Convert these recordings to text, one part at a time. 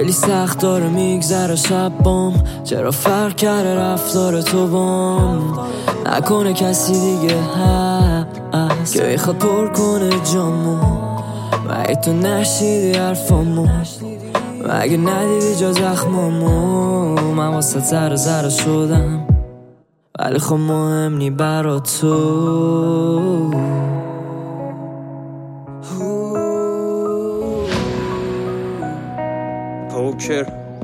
خیلی سخت داره میگذره شبام، چرا فرق کرده رفتار تو بام؟ نکنه کسی دیگه هست که بخواد پر کنه جامو، مگه تو نشیدی حرفامو؟ مگه ندیدی جا زخمامو؟ من واسه ذره ذره شدم ولی خب مهم نی برا تو. پوکر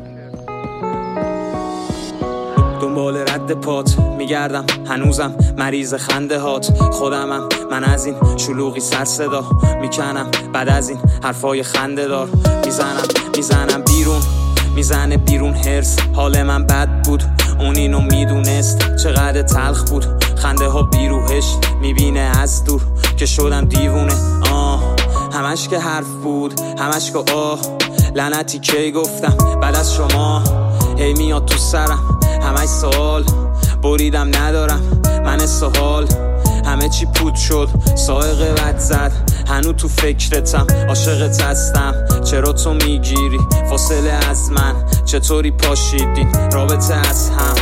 دنبال رد پات میگردم، هنوزم مریض خنده هات. خودمم من از این شلوغی سر صدا میکنم، بعد از این حرفای خنده دار میزنم بیرون، میزنه بیرون هرس. حال من بد بود اون اینو میدونست، چقدر تلخ بود خنده ها بیروهش. میبینه از دور که شدم دیوونه، همش که حرف بود همش که لعنتی کی گفتم بعد از شما. هی میاد تو سرم همش سوال، بریدم ندارم من سوال. همه چی پود شد سائقه بد زد، هنو تو فکرتم عاشقت هستم. چرا تو میگیری فاصله از من؟ چطوری پاشیدین رابطه از هم؟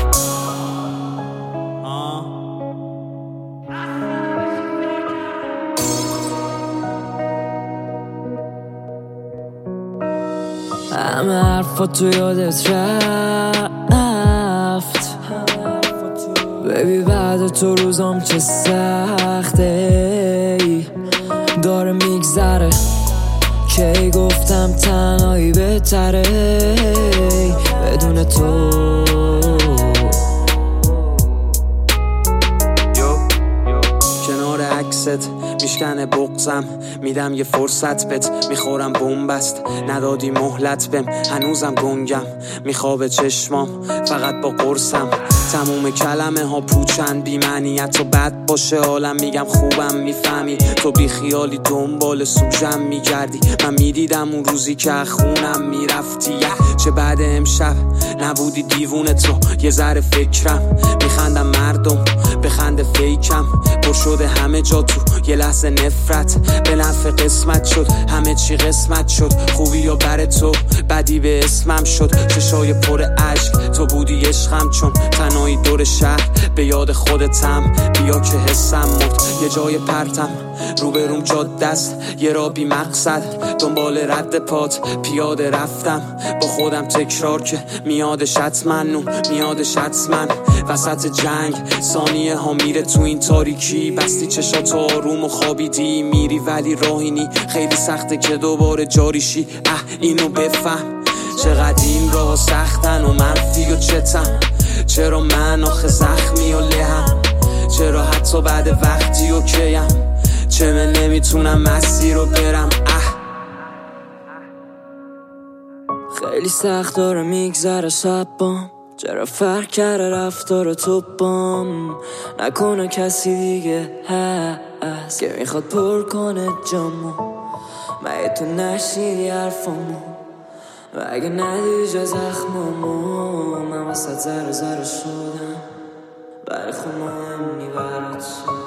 همه حرفا تو یادت رفت ببی، بعد تو روزام چه سخته داره میگذره. کی گفتم تنهایی بهتره بدون تو. کنار عکست میشکنه بغضم، میدم یه فرصت بهت میخورم بومبست. ندادی مهلت بهم هنوزم گنگم، میخوابه چشمام فقط با قرصم. تموم کلمه ها پوچن بی معنیت و بد باشه حالم، میگم خوبم میفهمی. تو بی خیالی دنبال سوژم میگردی، من میدیدم اون روزی که خونم میرفتی. چه بعد امشب نبودی دیوونه تو، یه ذره فکرم میخندم مردم بخنده فیکم. پر شده همه جا تو یه لحظه نفرت، به نفع قسمت شد همه چی قسمت شد. خوبی یا بر تو بدی به اسمم شد، چشای پر عشق تو بودی عشقم. چون تنهایی دور شهر به یاد خودتم، بیا که حسم مرد یه جای پرتم. روبروم جاده است یه را بی مقصد، دنبال رد پات پیاده رفتم. با خودم تکرار که میادش حتما میادش حتما. وسط جنگ ثانیه ها میره تو این تاریکی، بستی چشات آروم و خوابیدی میری ولی راهینی. خیلی سخته که دوباره جاریشی، اینو بفهم چقدر این راه سختن و منفی و چتم. چرا من آخه زخمی و لهم؟ چرا حتی بعد وقتی اوکیم؟ چه من نمیتونم مسیر رو برم؟ خیلی سخت داره میگذره شبام، چرا فرق کرده رفتار تو بام؟ نکنه کسی دیگه هست که میخواد پر کنه جامو، مگه تو نشیدی حرفامو؟ مگه ندیدی جا زخمامو؟ من واسه ذره ذره شدم ولی خب مهم نی برات.